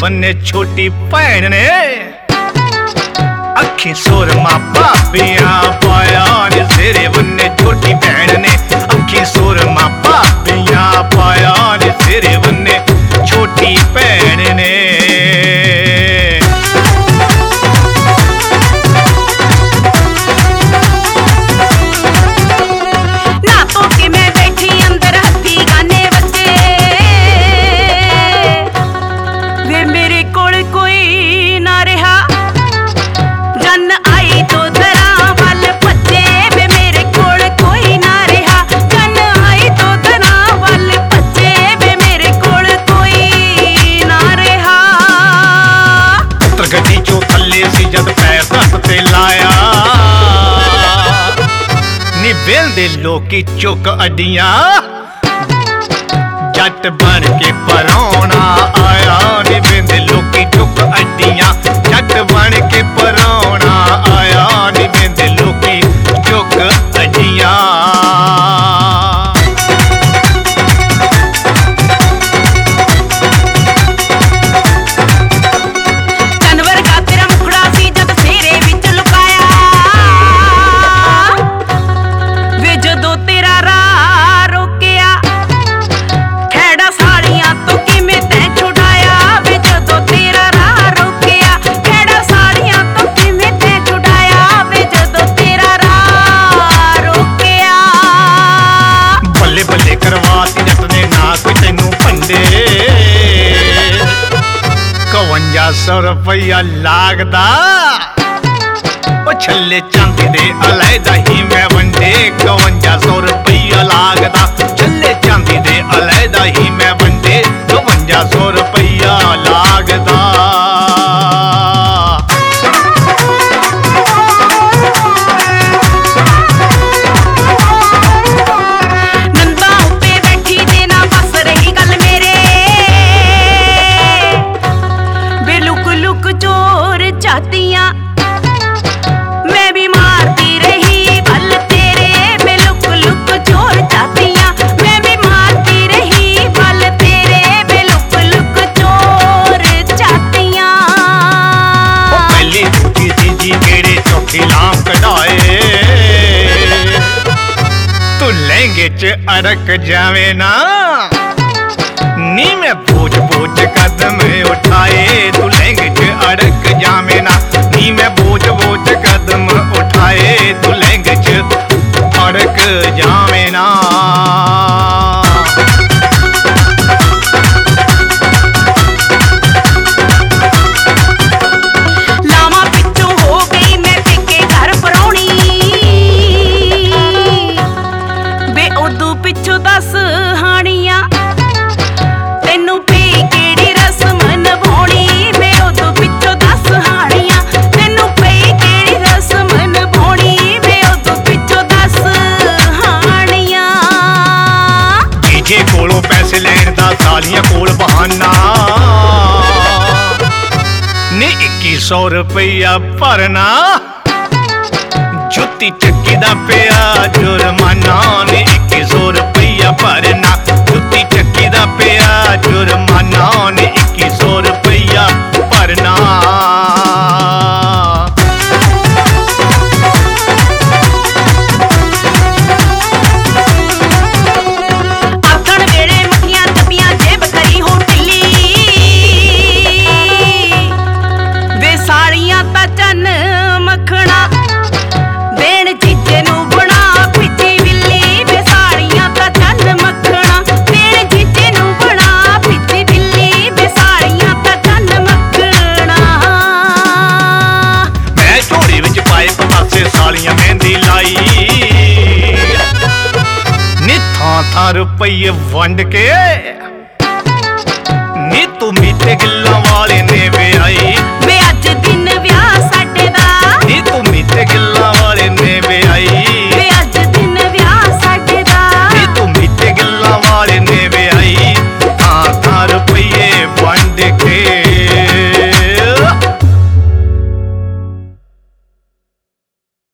बन्ने छोटी भैन ने अखी सुरमा भाबियां पाया नी सिरे बन्ने छोटी भैन ने अखी सुरमा भाबियां पाया नी सिरे बन्ने छोटी भैन ने गड्डी चो थले सी जद पैर धत ते लाया नी बेलदे लोकी चुक अड्डियां जट बन के परौना आया नी बेलदे लोकी चुक अड्डियां जट बन के परौना आया नी बेलदे लोकी चुक अड्डियां करवाती जट ने ना कोई तेनू भंडे 5100 रुपया लागदा छले चांदी दे अलैदा ही मैं वंडे 5100 रुपया लागदा छले चांदी दे अलैदा ही मैं वंडे 5200 रुपया लागदा मैं भी मारती रही बल तेरे में लुक लुक चोर जातियां मैं भी मारती रही बल तेरे में लुक लुक चोर जातियां पहली दूजी तीजी केड़े चौथी लाम कढ़ाए तू लहंगे च अड़क जावे ना नी मैं बोझ बोझ कदम उठाए तू लहंगे च अड़क जावे ना नी मैं बोझ बोझ कदम उठाए तू लहंगे च अड़क जावे ना लामा पिछू हो गई मैं पेके घर परौनी बे उदू पिछू 10 हानियां तेनू पे केड़ी रस्म निभाउणी मैं उदू पिछू 10 हानियां तेनू पे केड़ी रस्म निभाउणी मैं उदू पिछू 10 हानियां जीजे कोलों पैसे लैण दा सालियां कोल बहाना नी 2100 रुपया भरना जुत्ती चक्की दा पिया जुर्माना नी 2100 रुपया भरना जुत्ती चक्की दा पिया जुर्माना नी 2100 रुपया भरना आखण वेले मखियां तपियां जेब करी हो ढिल्ली वे साड़ियां ता चन मखना देण जीजे नू बना पिची बिल्ली वे साड़ियां ता चन मखना देण जीजे नू बना पिची बिल्ली वे साड़ियां ता चन मखना मैं झोली विच पाए पतासे सालियां मेहंदी लाई नी थां रुपये वंड के नी तू मीठे गिल्लां